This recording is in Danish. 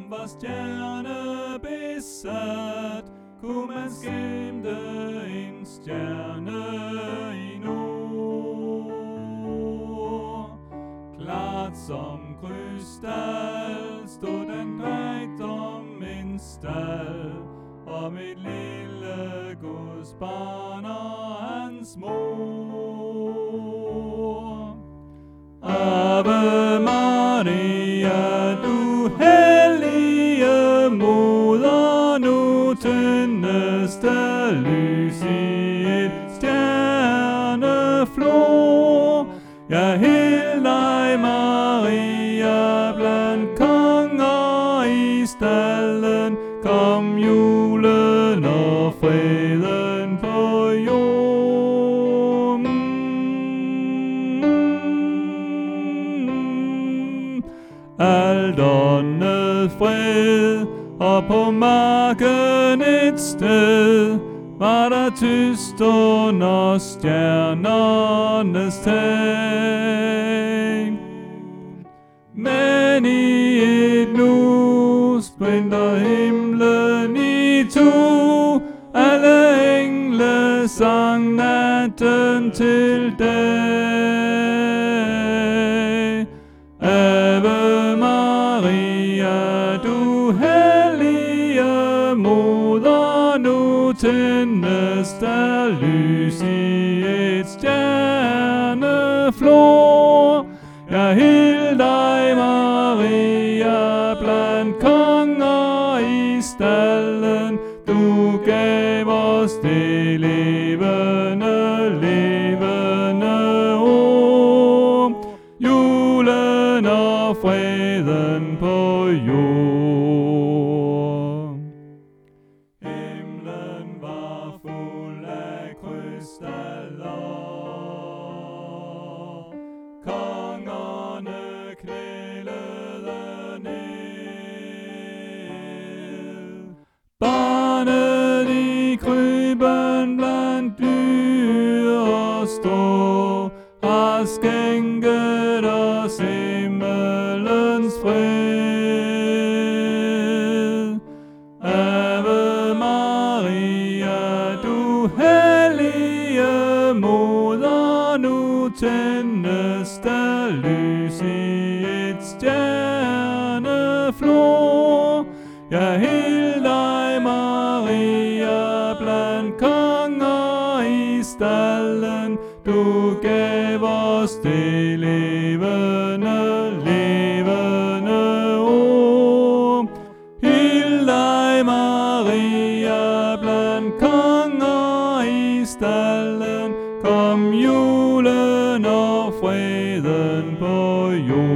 var stjernebesat, kunne man skimte en stjerne i nord. Klart som krystal stod den drægt om en stald, om et lille gudsbarn og hans mor. Ave Maria, du hellige moder, nu tændes der lys i et stjerneflor. Jeg hil dig, Maria, blandt konger i stallen, kom julen og freden på jorden. Alt åndet fred, og på marken et sted var der tyst under stjernernes tag. Men i et nu sprinter himlen i to, alle engle sang natten til dag. Ave Maria, du hellige moder, nu tændes der lys i et stjerneflor. Jeg hil dig, Maria, blandt konger i stallen, du gav os det levende ord. Julen og freden på jord. Himlen var fuld af krystaller, kongerne knælede ned. Barnet i krybben blandt dyr og strå har skænket os himmelens fred. Ave Maria, du hellige moder, nu tændes der lys i et stjerneflor. Jeg hil dig, Maria, blandt konger i stallen, du gav os det levende ord. Hil dig, Maria, blandt konger i stallen, kom julen og freden på jorden.